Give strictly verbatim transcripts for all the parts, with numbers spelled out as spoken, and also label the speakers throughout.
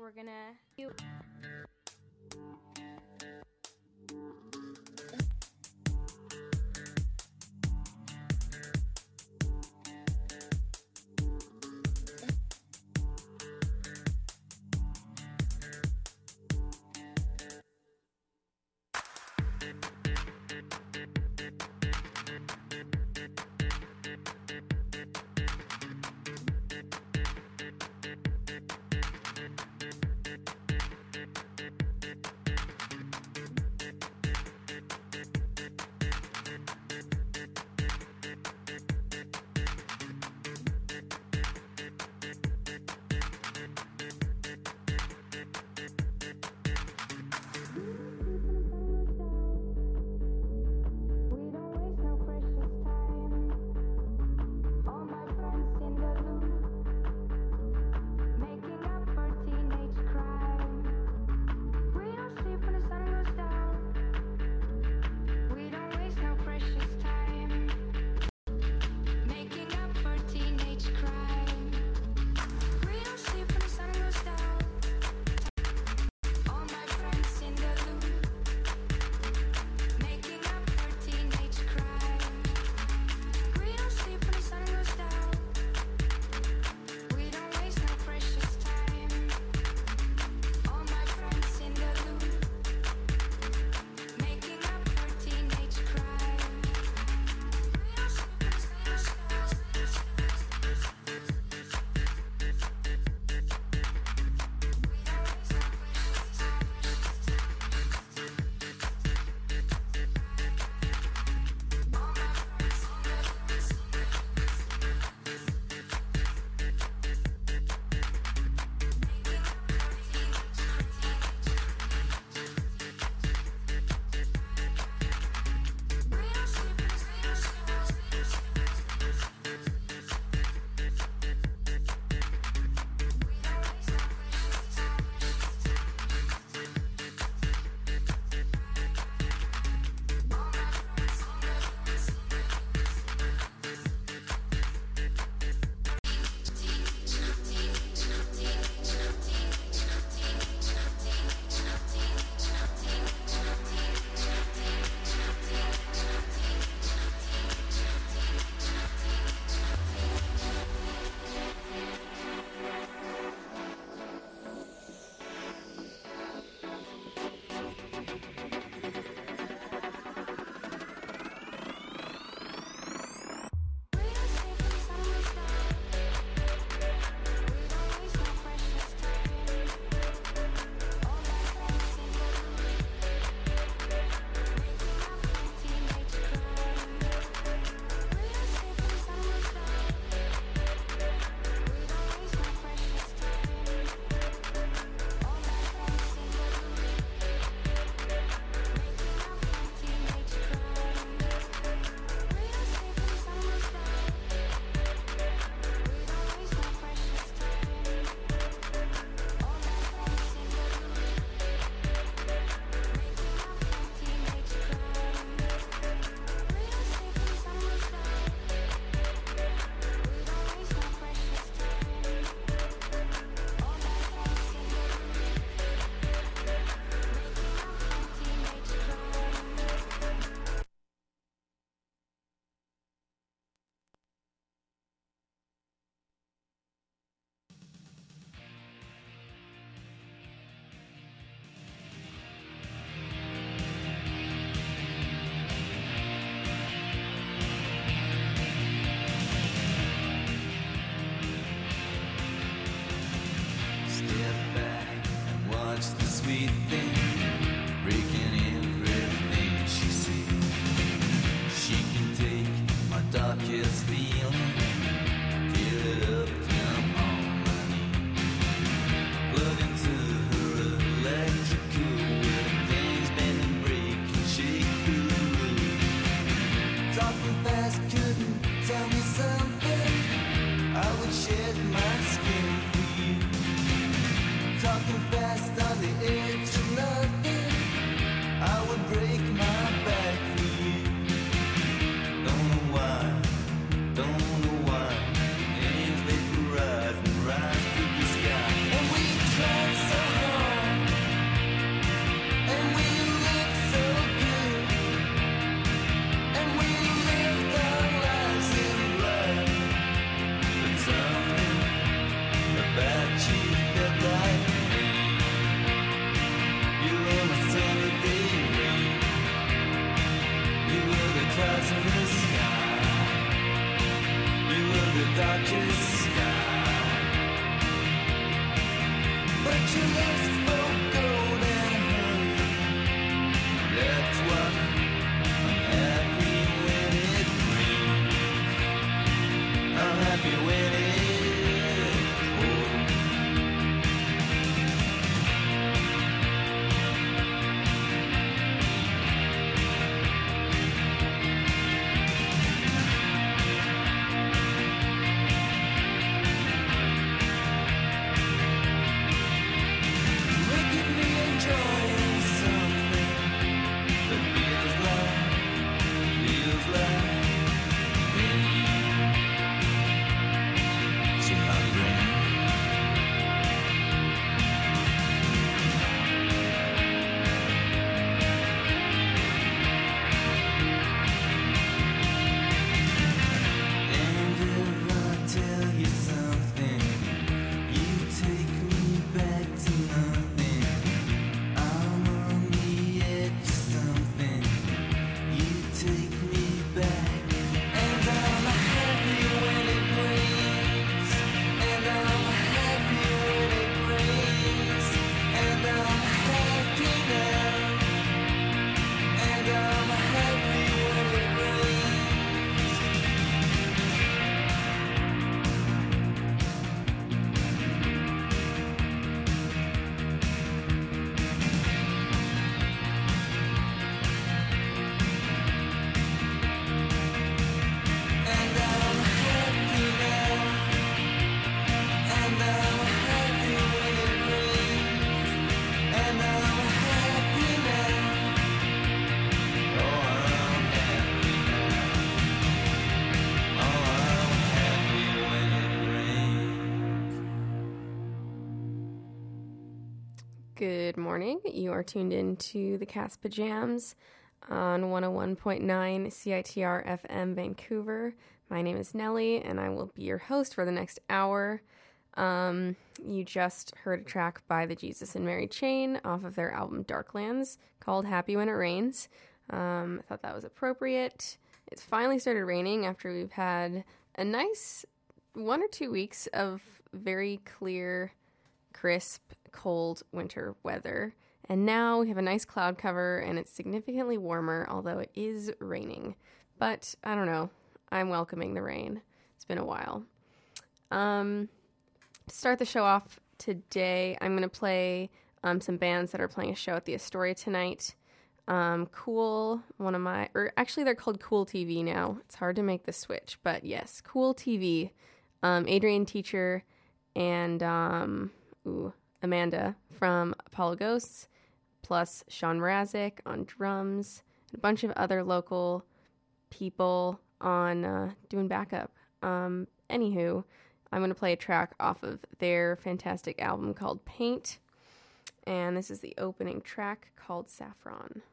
Speaker 1: we're gonna do.
Speaker 2: Rise to the sky, and we try.
Speaker 1: Good morning. You are tuned in to the Caspa Jams on one oh one point nine C I T R F M Vancouver. My name is Nellie, and I will be your host for the next hour. Um, you just heard a track by the Jesus and Mary Chain off of their album Darklands called Happy When It Rains. Um, I thought that was appropriate. It's finally started raining after we've had a nice one or two weeks of very clear, crisp, cold winter weather. And now we have a nice cloud cover and it's significantly warmer, although it is raining. But I don't know. I'm welcoming the rain. It's been a while. Um, to start the show off today, I'm going to play um, some bands that are playing a show at the Astoria tonight. Um, Cool, one of my, or actually they're called Cool T V now. It's hard to make the switch, but yes, Cool T V. Um, Adrian Teacher and um, ooh, Amanda from Apollo Ghosts, plus Sean Mrazek on drums, and a bunch of other local people on uh, doing backup. Um, anywho, I'm going to play a track off of their fantastic album called Paint, and this is the opening track called Saffron.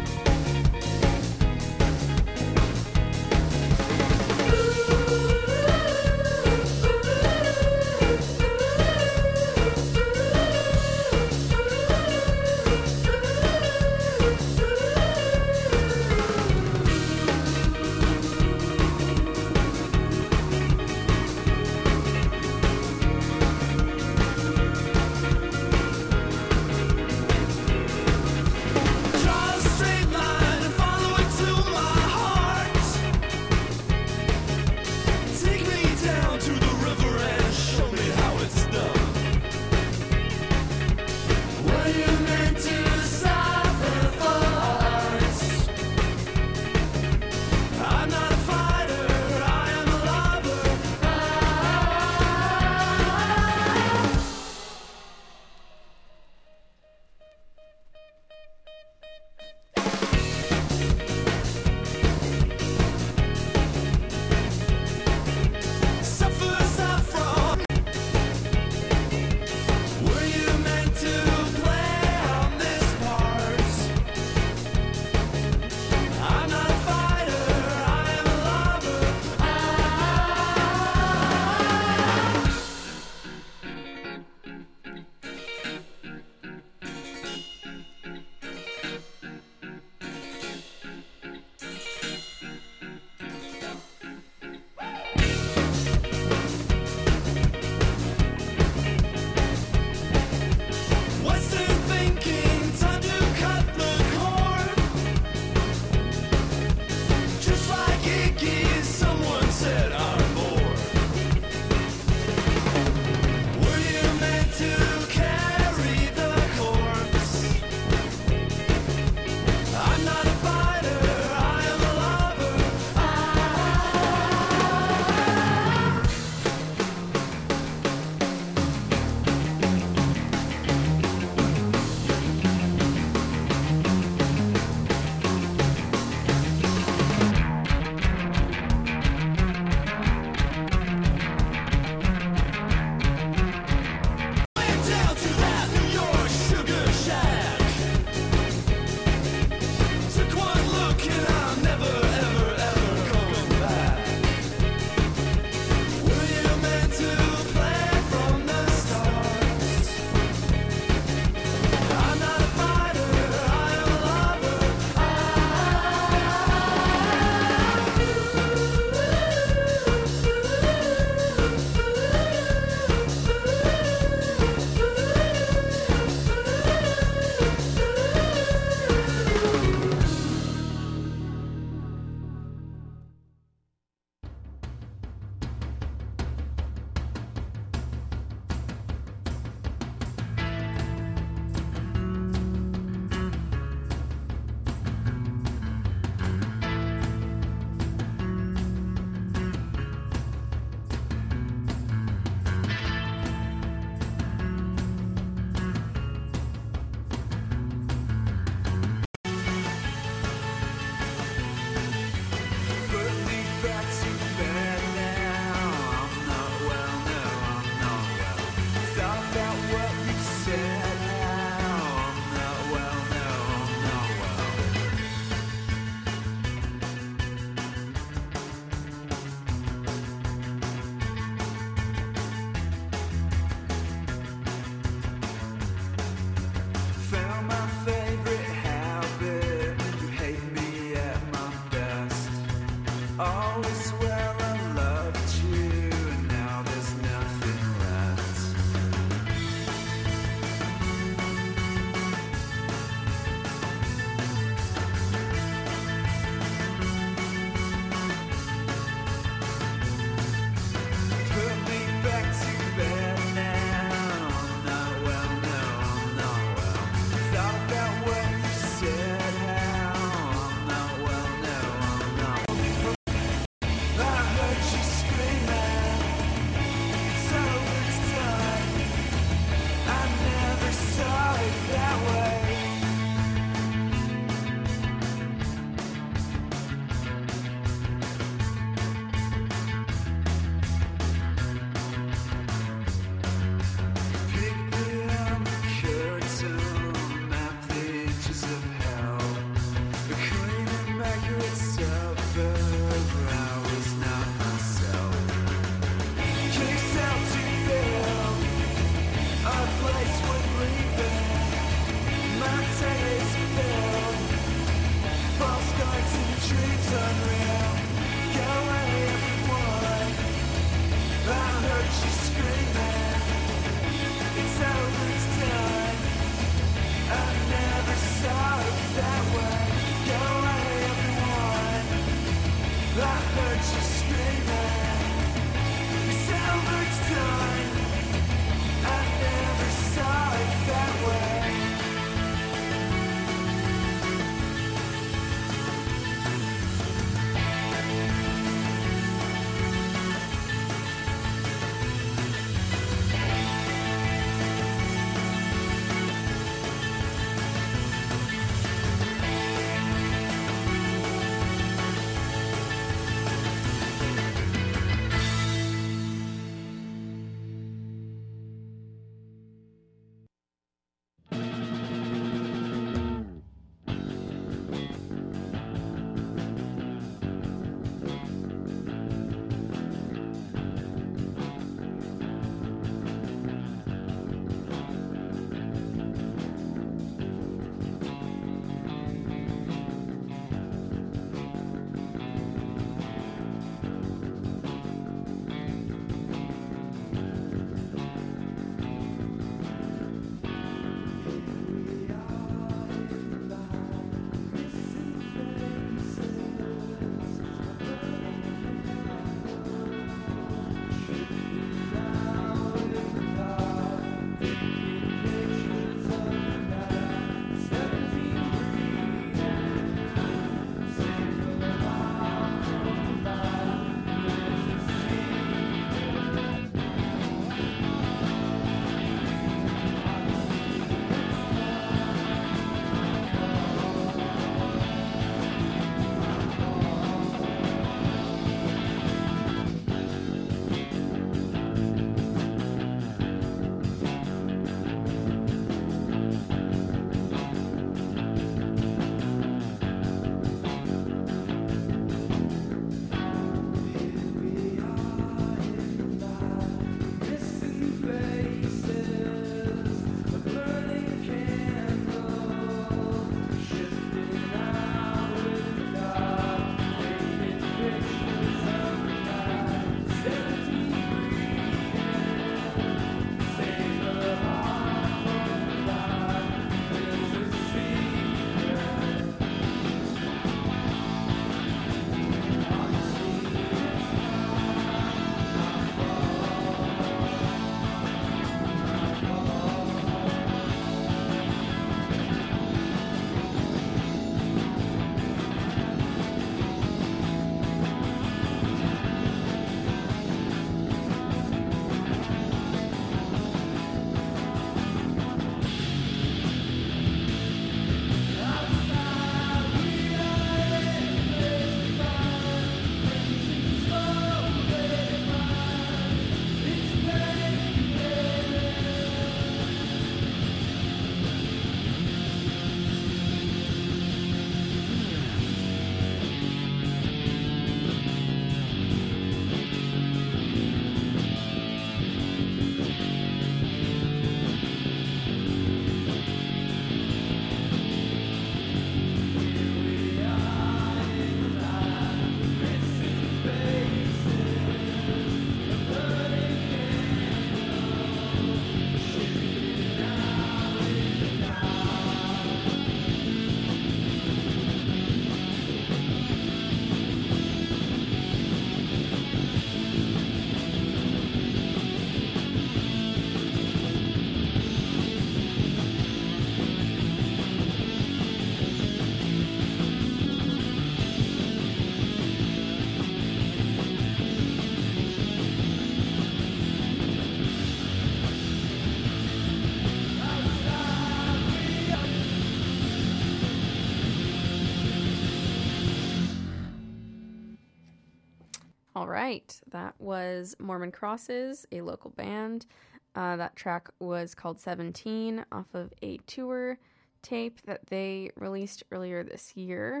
Speaker 1: right. That was Mormon Crosses, a local band. Uh, that track was called seventeen off of a tour tape that they released earlier this year.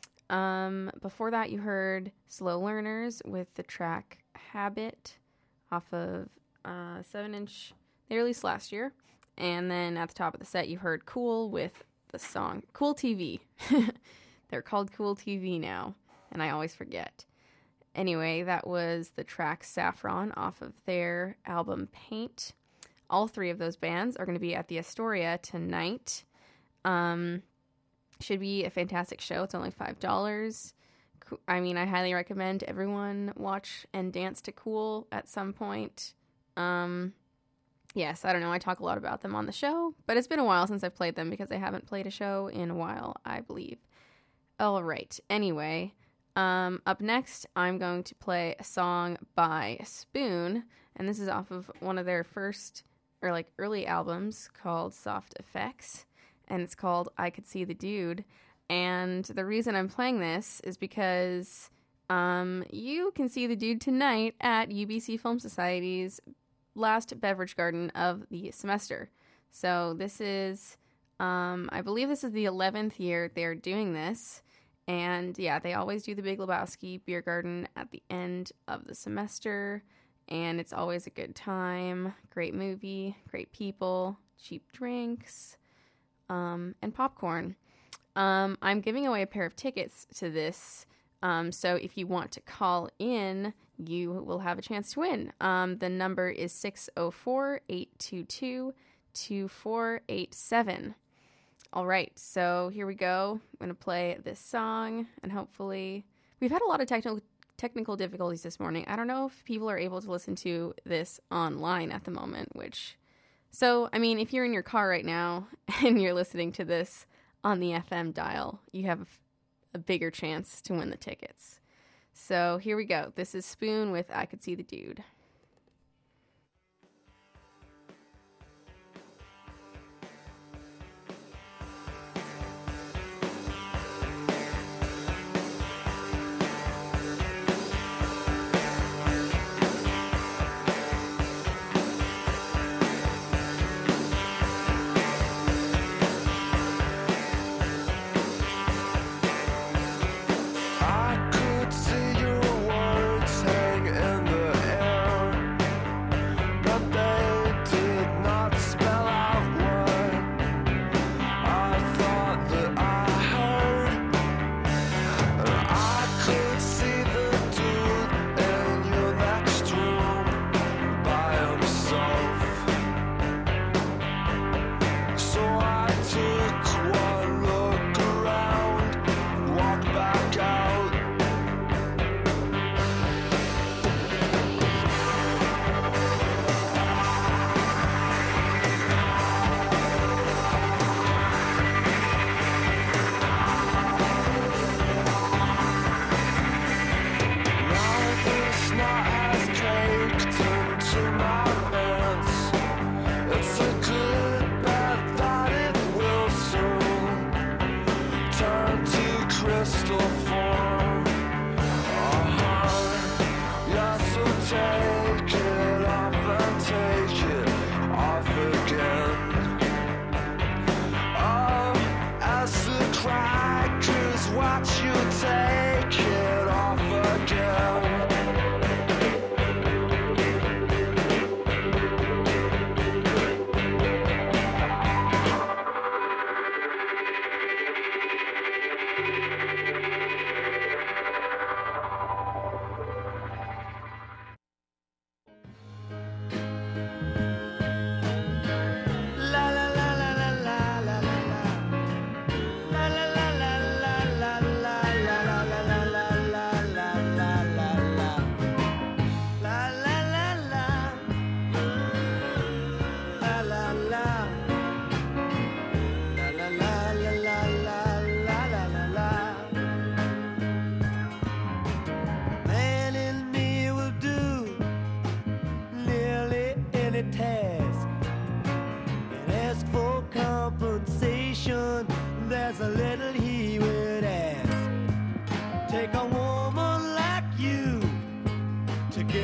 Speaker 1: Um, before that, you heard Slow Learners with the track Habit off of uh, seven inch they released last year. And then at the top of the set, you heard Cool with the song Cool T V. They're called Cool T V now, and I always forget. Anyway, that was the track Saffron off of their album Paint. All three of those bands are going to be at the Astoria tonight. Um, should be a fantastic show. It's only five dollars. I mean, I highly recommend everyone watch and dance to Cool at some point. Um, yes, I don't know. I talk a lot about them on the show, but it's been a while since I've played them because I haven't played a show in a while, I believe. All right. Anyway, um, up next, I'm going to play a song by Spoon, and this is off of one of their first or like early albums called Soft Effects, and it's called I Could See the Dude. And the reason I'm playing this is because um, you can see the dude tonight at U B C Film Society's last beverage garden of the semester. So this is, um, I believe this is the eleventh year they're doing this. And yeah, they always do the Big Lebowski beer garden at the end of the semester. And it's always a good time. Great movie, great people, cheap drinks, um, and popcorn. Um, I'm giving away a pair of tickets to this. Um, so if you want to call in, you will have a chance to win. Um, the number is six oh four, eight two two, two four eight seven. All right, so here we go. I'm going to play this song, and hopefully... We've had a lot of technical technical difficulties this morning. I don't know if people are able to listen to this online at the moment, which... So, I mean, if you're in your car right now, and you're listening to this on the F M dial, you have a bigger chance to win the tickets. So, here we go. This is Spoon with I Could See the Dude.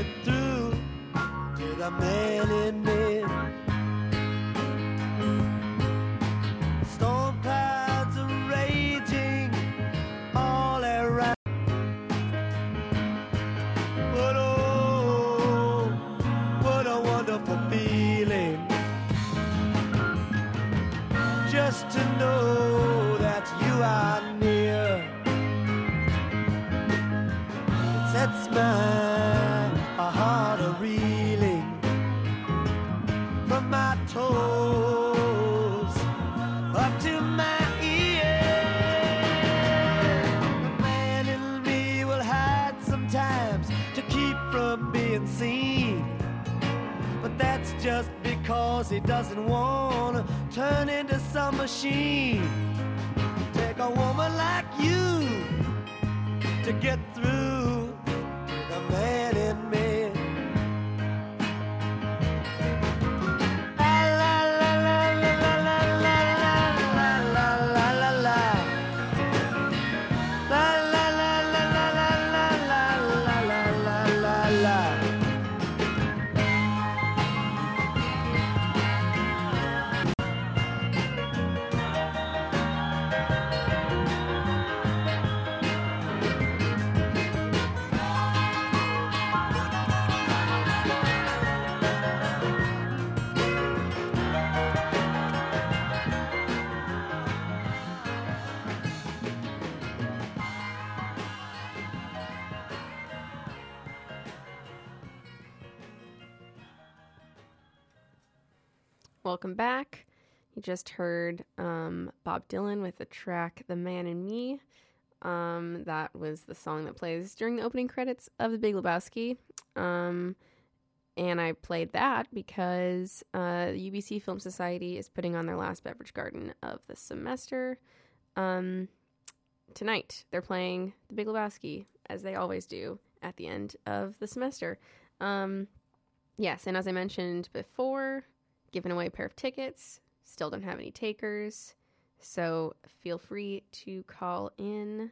Speaker 2: through to the man in me. Storm clouds are raging all around. But oh, what a wonderful feeling just to know that you are near. It sets my heart a reeling from my toes up to my ears. The man in me will hide sometimes to keep from being seen, but that's just because he doesn't want to turn into some machine. Take a woman like you to get through to the man in me.
Speaker 1: Welcome back. You just heard um, Bob Dylan with the track The Man in Me. Um, that was the song that plays during the opening credits of The Big Lebowski. Um, and I played that because uh, the U B C Film Society is putting on their last beverage garden of the semester. Um, tonight, they're playing The Big Lebowski, as they always do at the end of the semester. Um, yes, and as I mentioned before, giving away a pair of tickets. Still don't have any takers, so feel free to call in.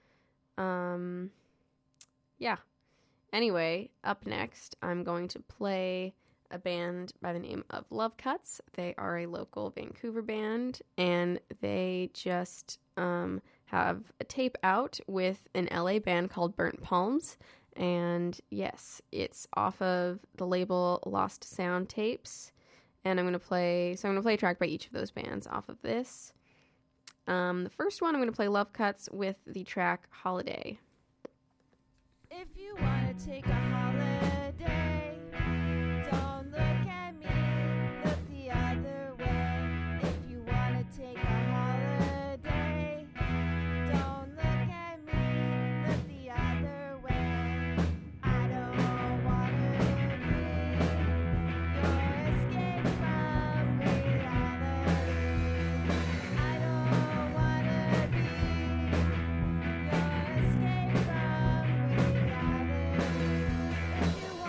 Speaker 1: Um, yeah. Anyway, up next, I'm going to play a band by the name of Love Cuts. They are a local Vancouver band, and they just um, have a tape out with an L A band called Burnt Palms. And yes, it's off of the label Lost Sound Tapes. And I'm going to play, so I'm going to play a track by each of those bands off of this. Um, the first one, I'm going to play Love Cuts with the track Holiday.
Speaker 3: If you want to take a holiday, don't look at me, look the other way. If you want to take a holiday, don't look at me, look the other way. I don't want to be your escape from reality. I don't want to be your escape from reality. If you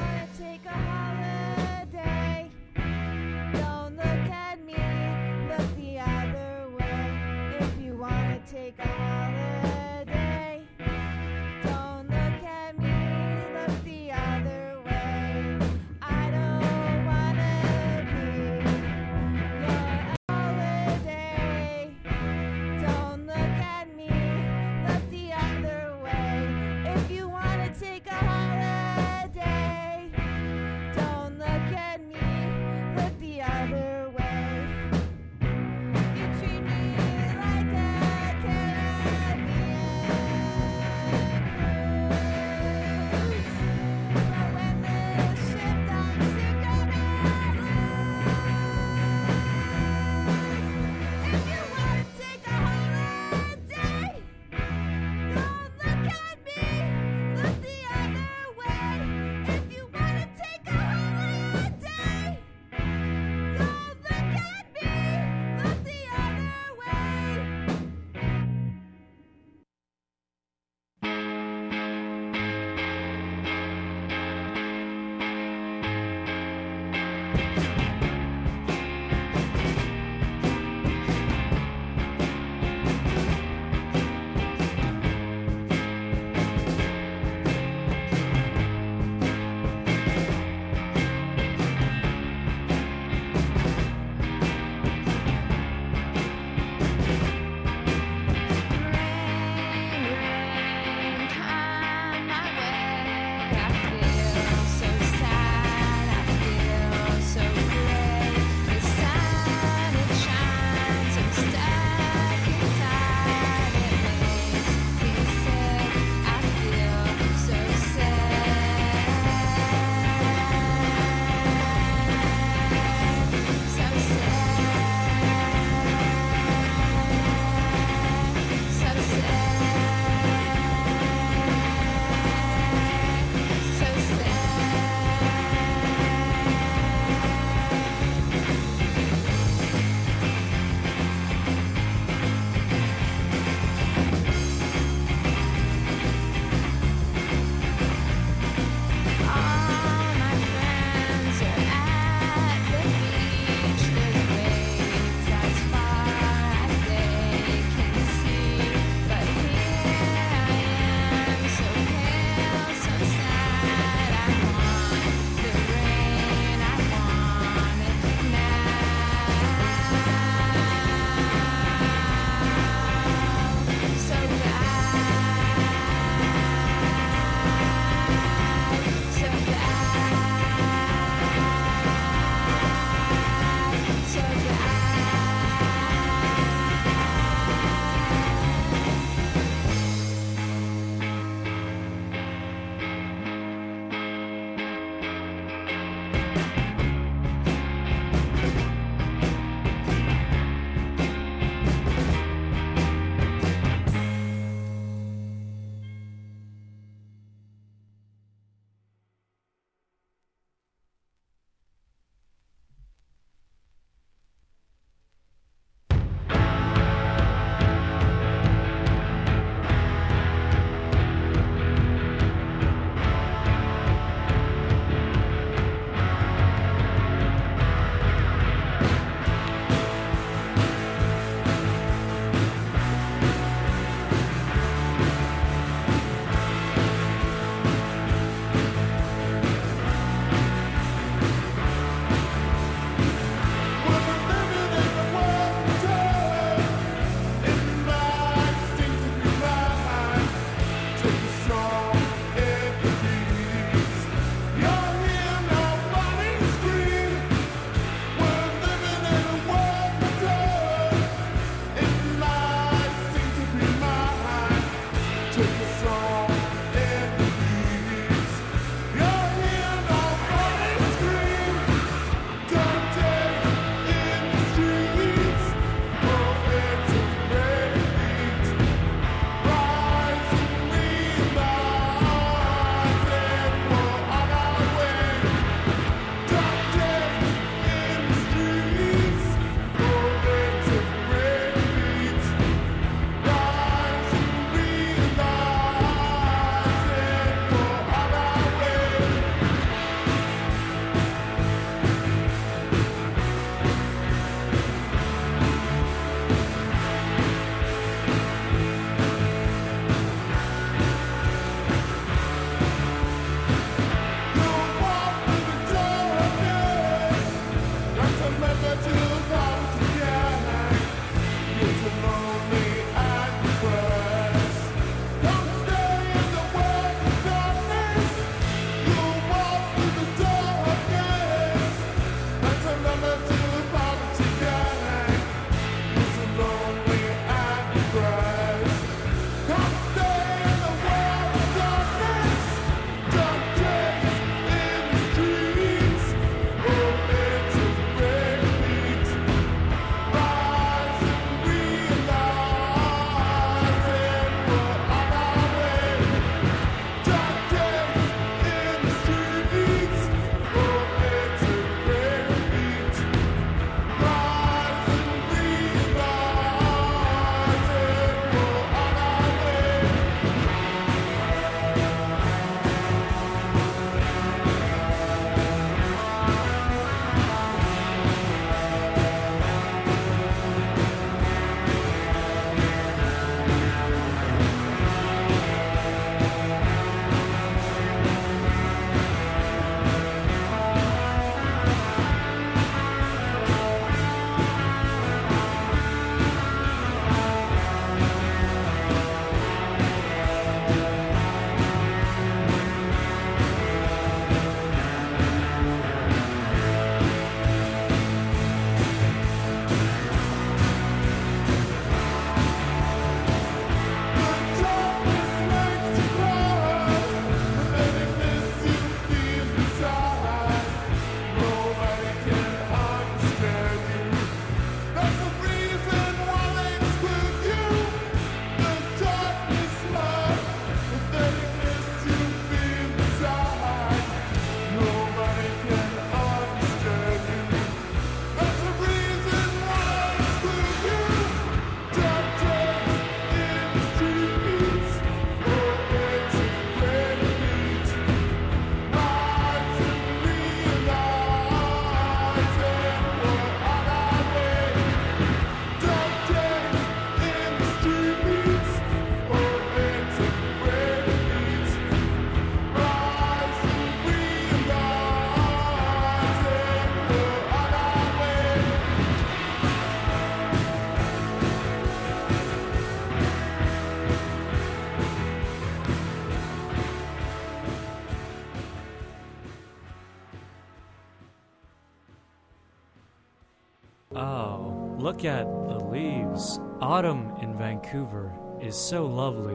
Speaker 4: Oh, look at the leaves. Autumn in Vancouver is so lovely.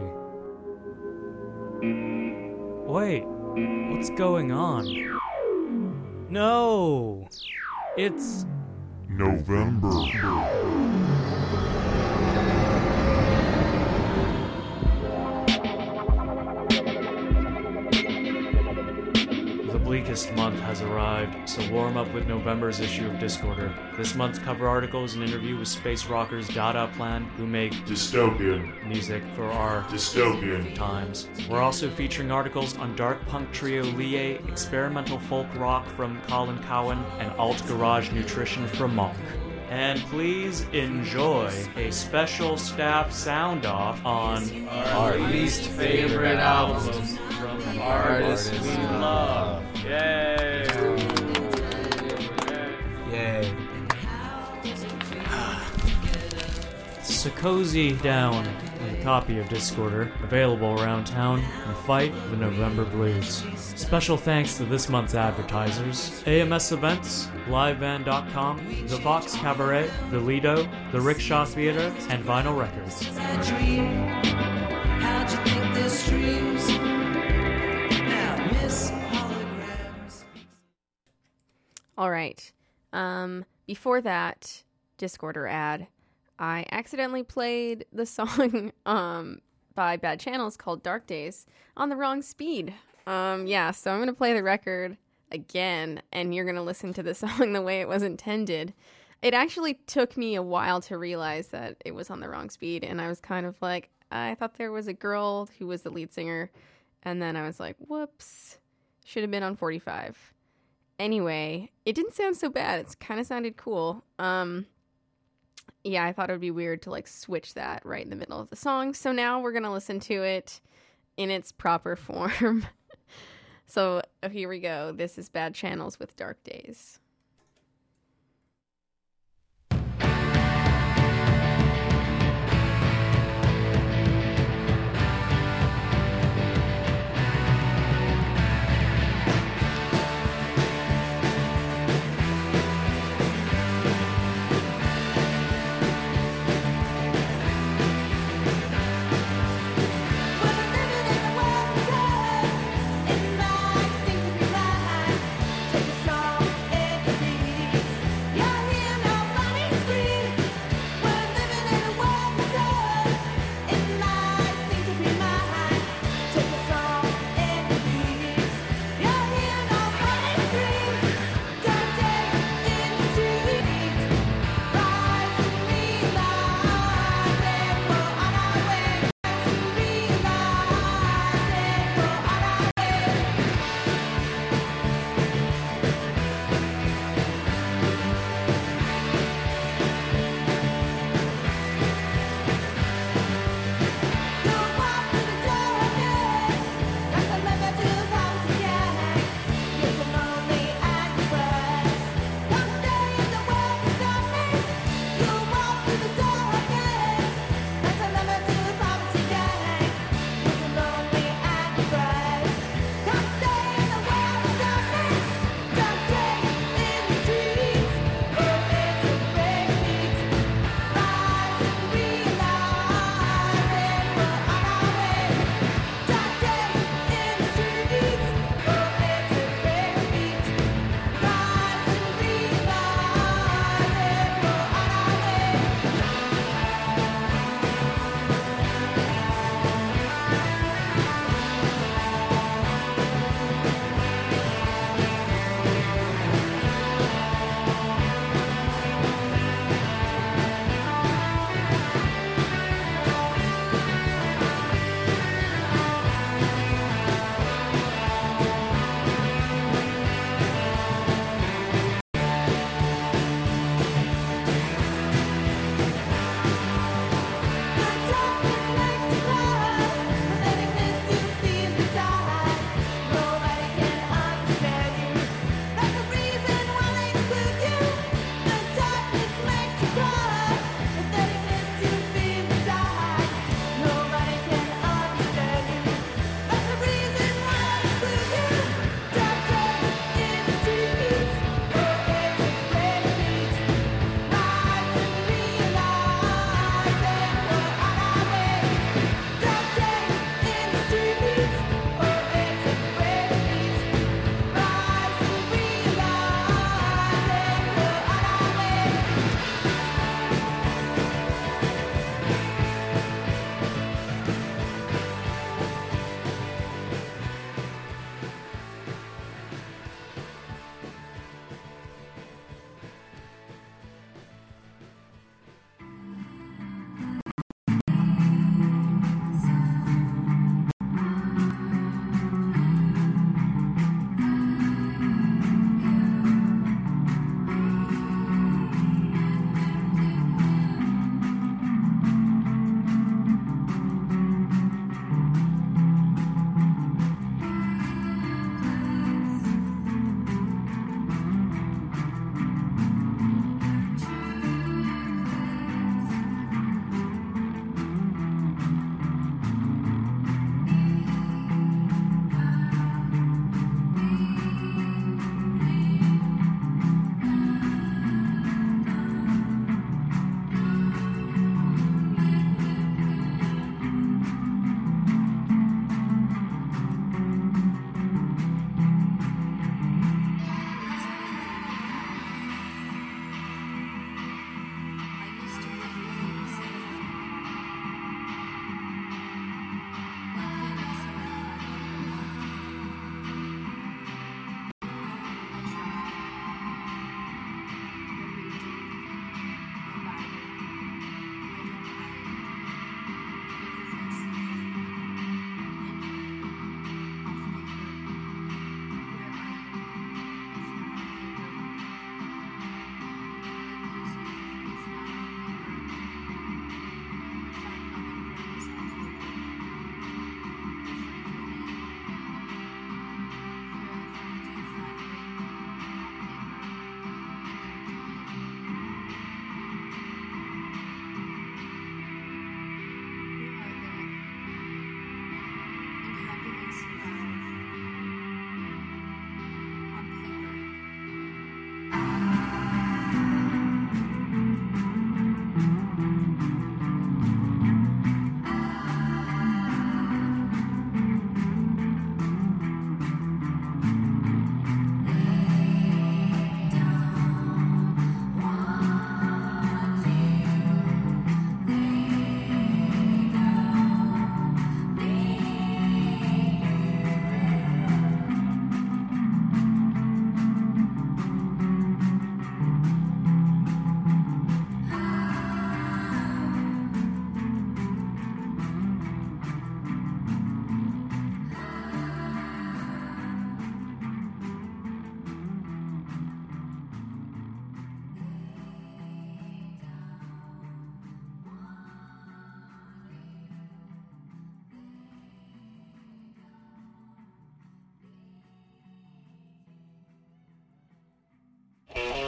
Speaker 4: Wait, what's going on? No! It's...
Speaker 5: November.
Speaker 4: The bleakest month has arrived, so warm up with November's issue of Discorder. This month's cover article is an interview with space rockers Dada Plan, who make
Speaker 5: Dystopian.
Speaker 4: music for our
Speaker 5: Dystopian.
Speaker 4: times. We're also featuring articles on dark punk trio Lie, experimental folk rock from Colin Cowan, and alt garage nutrition from Monk. And please enjoy a special staff sound off on
Speaker 6: Our least favorite album
Speaker 4: from
Speaker 6: artists we love.
Speaker 4: Yay!
Speaker 6: Yay.
Speaker 4: So cozy down with a copy of Discorder, available around town, and fight the November blues. Special thanks to this month's advertisers: A M S Events, live van dot com, The Fox Cabaret, The Lido, The Rickshaw Theater, and Vinyl Records.
Speaker 1: All right. Um, before that Discorder ad, I accidentally played the song um, by Bad Channels called Dark Days on the wrong speed. Um, yeah, so I'm going to play the record again, and you're going to listen to the song the way it was intended. It actually took me a while to realize that it was on the wrong speed, and I was kind of like, I thought there was a girl who was the lead singer, and then I was like, whoops, should have been on forty-five. Anyway, it didn't sound so bad. It kind of sounded cool. Um, yeah, I thought it would be weird to like switch that right in the middle of the song. So now we're going to listen to it in its proper form. So here we go. This is Bad Channels with Dark Days.
Speaker 3: Take a song, it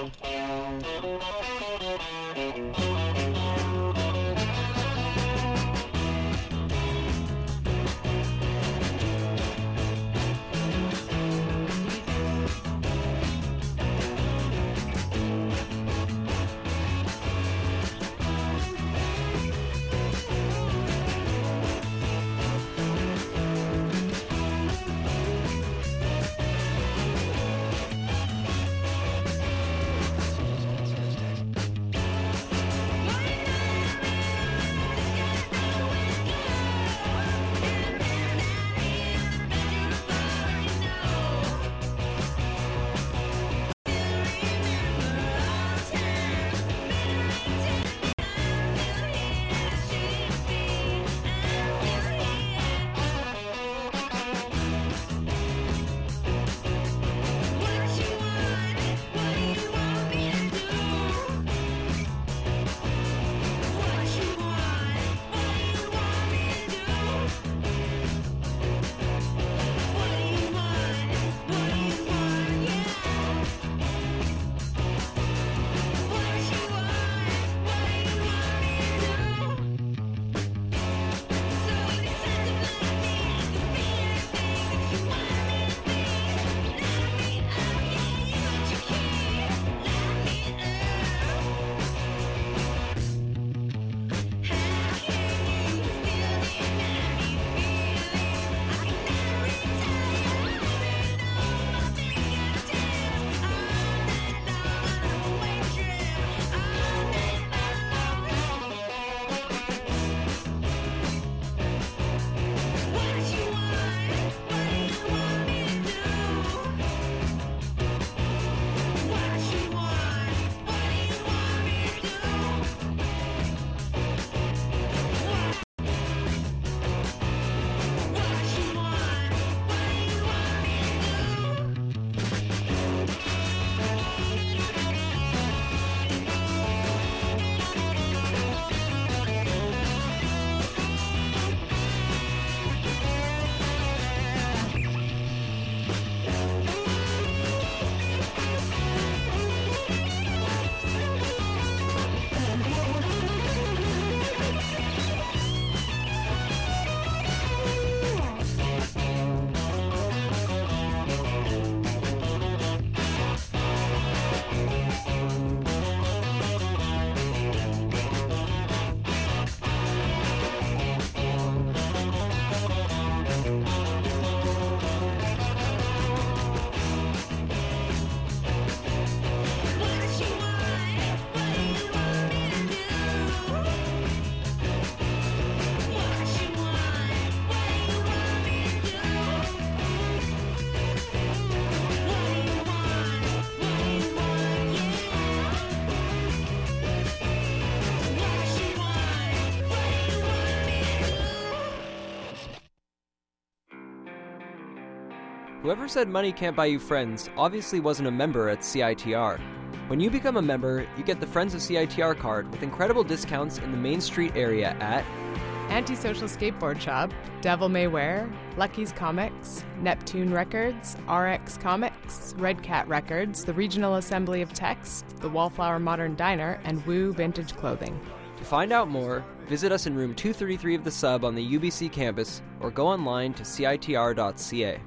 Speaker 7: Whoever said money can't buy you friends obviously wasn't a member at C I T R. When you become a member, you get the Friends of C I T R card with incredible discounts in the Main Street area at
Speaker 8: Antisocial Skateboard Shop, Devil May Wear, Lucky's Comics, Neptune Records, R X Comics, Red Cat Records, the Regional Assembly of Text, the Wallflower Modern Diner, and Woo Vintage Clothing.
Speaker 7: To find out more, visit us in room two thirty-three of the Sub on the U B C campus or go online to C I T R dot C A.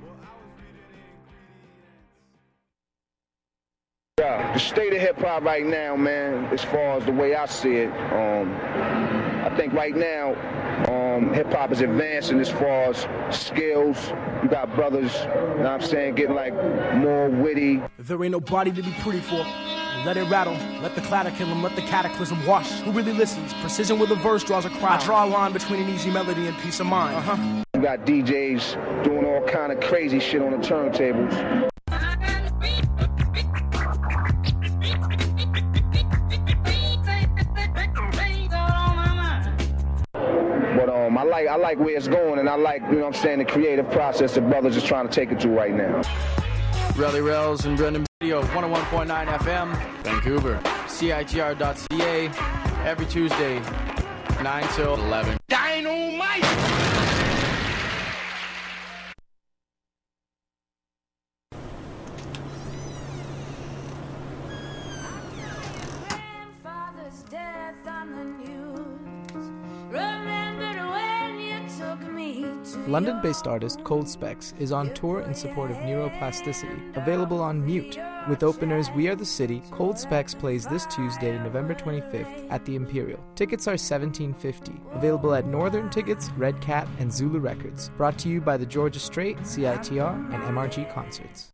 Speaker 9: Yeah, the state of hip-hop right now, man, as far as the way I see it, um, I think right now um, hip-hop is advancing as far as skills. You got brothers, you know what I'm saying, getting like more witty.
Speaker 10: There ain't nobody to be pretty for. Let it rattle, let the clatter kill him, let the cataclysm wash. Who really listens? Precision with a verse draws a crowd. I draw a line between an easy melody and peace of mind. Uh-huh.
Speaker 9: You got D Js doing all kind of crazy shit on the turntables. I like I like where it's going, and I like, you know what I'm saying, the creative process that brothers is trying to take it to right now.
Speaker 6: Relly Rails and Brendan Radio, one oh one point nine F M, Vancouver. C I T R dot C A, every Tuesday, nine till eleven. Dynamite!
Speaker 11: London-based artist Cold Specs is on tour in support of neuroplasticity, available on Mute. With openers We Are the City, Cold Specs plays this Tuesday, November twenty-fifth, at the Imperial. Tickets are seventeen fifty. Available at Northern Tickets, Red Cat, and Zulu Records. Brought to you by the Georgia Strait, C I T R, and M R G Concerts.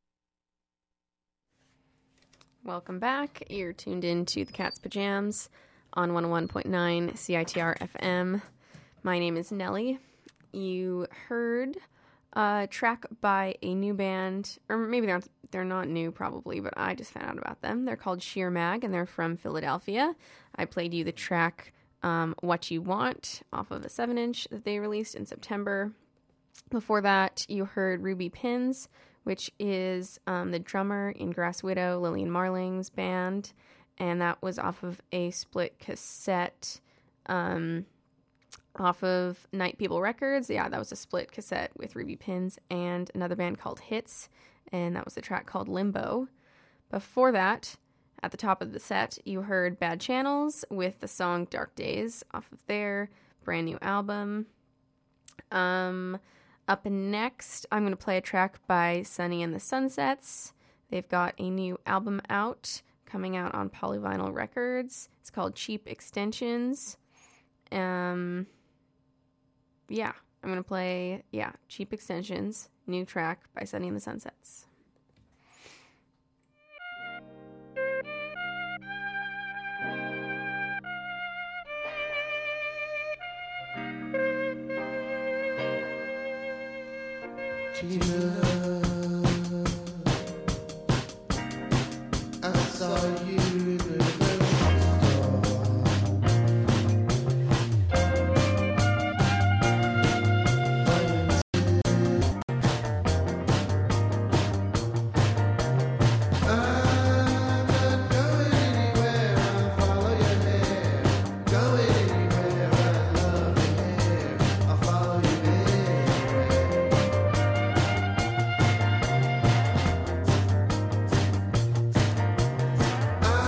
Speaker 1: Welcome back. You're tuned in to the Cat's Pajams on one oh one point nine C I T R F M. My name is Nellie. You heard a track by a new band, or maybe they're, they're not new probably, but I just found out about them. They're called Sheer Mag, and they're from Philadelphia. I played you the track um, What You Want off of a seven inch that they released in September. Before that, you heard Ruby Pins, which is um, the drummer in Grass Widow, Lillian Marling's band, and that was off of a split cassette um, off of Night People Records. Yeah, that was a split cassette with Ruby Pins and another band called Hits, and that was the track called Limbo. Before that, at the top of the set, you heard Bad Channels with the song Dark Days off of their brand new album. Um, up next, I'm going to play a track by Sunny and the Sunsets. They've got a new album out, coming out on Polyvinyl Records. It's called Cheap Extensions. Um, yeah, I'm going to play, yeah, Cheap Extensions, new track by Sunny and the Sunsets.
Speaker 2: Tina, I saw you in the I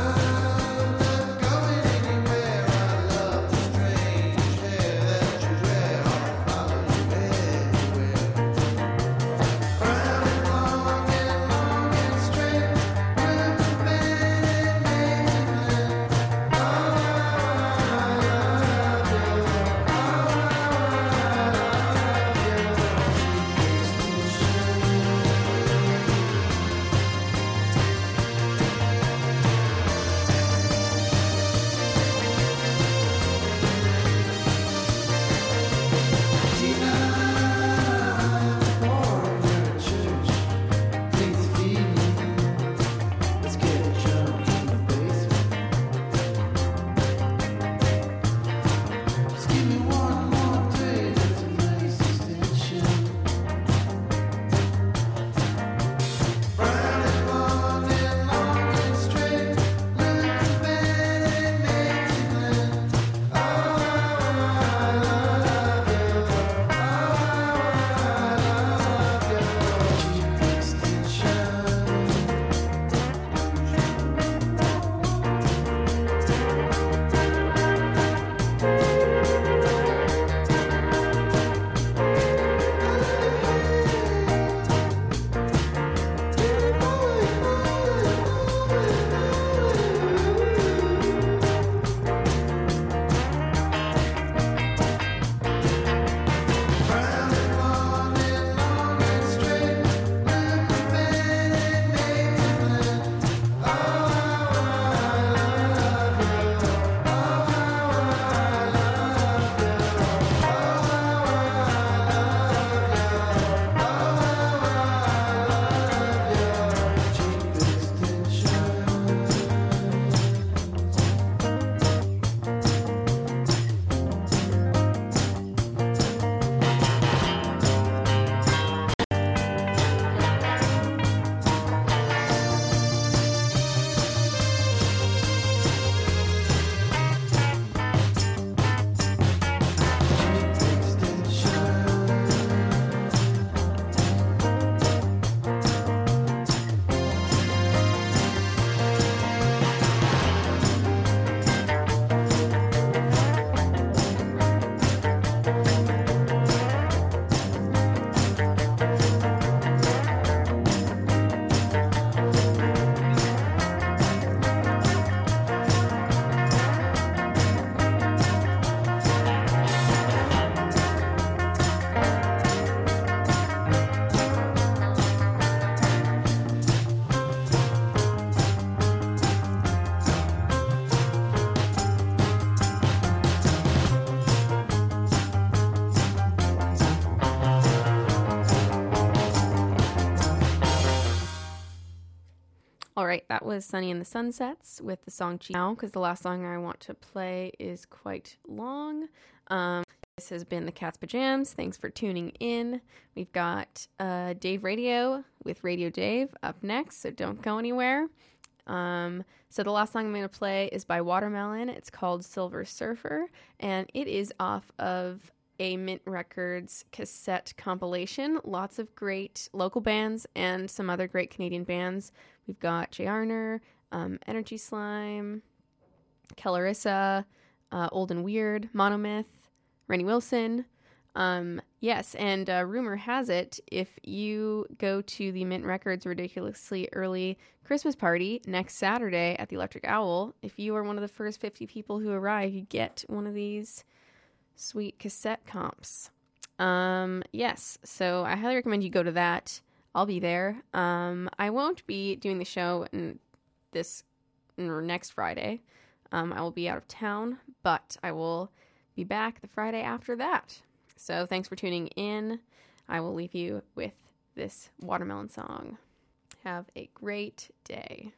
Speaker 1: right, that was Sunny and the Sunsets with the song Cheat Now, because the last song I want to play is quite long. Um, this has been the Cats Pajams. Thanks for tuning in. We've got uh, Dave Radio with Radio Dave up next, so don't go anywhere. Um, so the last song I'm going to play is by Watermelon. It's called Silver Surfer, and it is off of a Mint Records cassette compilation. Lots of great local bands and some other great Canadian bands. We've got Jay Arner, um, Energy Slime, Kellarissa, uh, Old and Weird, Monomyth, Rennie Wilson. Um, yes, and uh, rumor has it, if you go to the Mint Records ridiculously early Christmas party next Saturday at the Electric Owl, if you are one of the first fifty people who arrive, you get one of these sweet cassette comps. Um, yes, so I highly recommend you go to that. I'll be there. Um, I won't be doing the show in this or next Friday. Um, I will be out of town, but I will be back the Friday after that. So thanks for tuning in. I will leave you with this Watermelon song. Have a great day.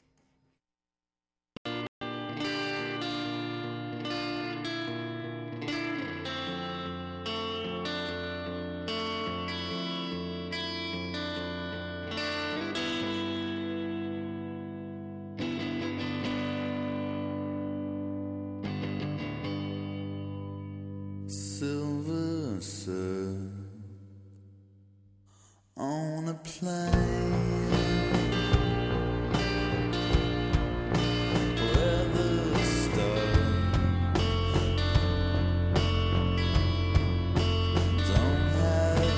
Speaker 12: Silver surf on a plane where the stars don't have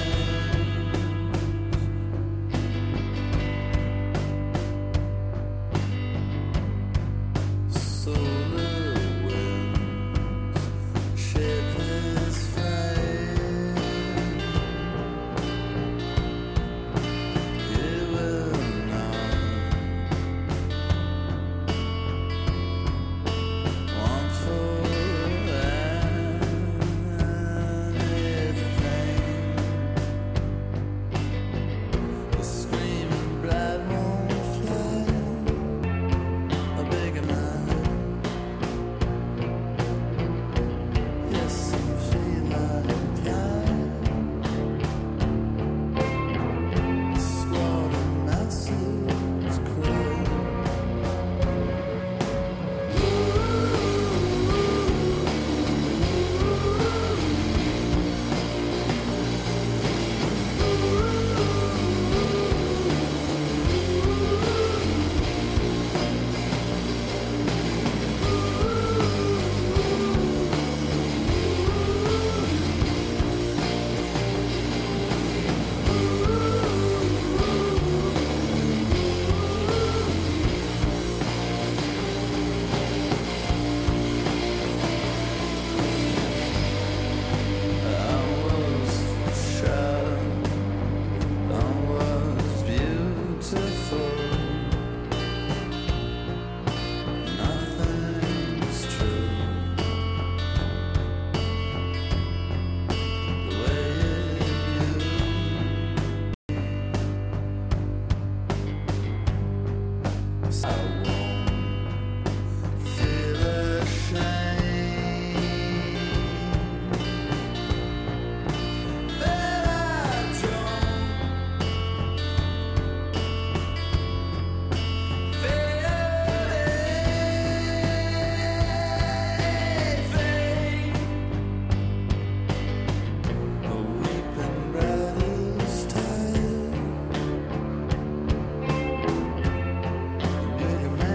Speaker 12: names. Solar winds shape his frame. He will not want for anything. The screaming bride won't fly a bigger man. Yes, and feel like life. Squad of masses cry. I was shy, I was beautiful. Nothing's true. The way you I won't feel ashamed that I don't feel anything. A weeping bride is tired. Bigger man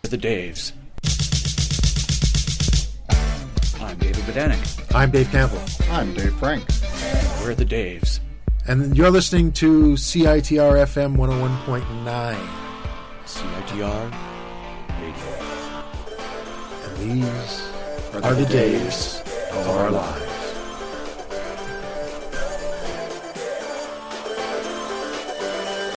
Speaker 13: the Daves. I'm David Bedanik.
Speaker 14: I'm Dave Campbell.
Speaker 15: I'm Dave Frank.
Speaker 13: We're the Daves.
Speaker 14: And you're listening to C I T R F M one oh one point nine.
Speaker 13: C I T R Radio.
Speaker 14: And these
Speaker 13: are
Speaker 14: are
Speaker 13: the
Speaker 14: the days of our lives.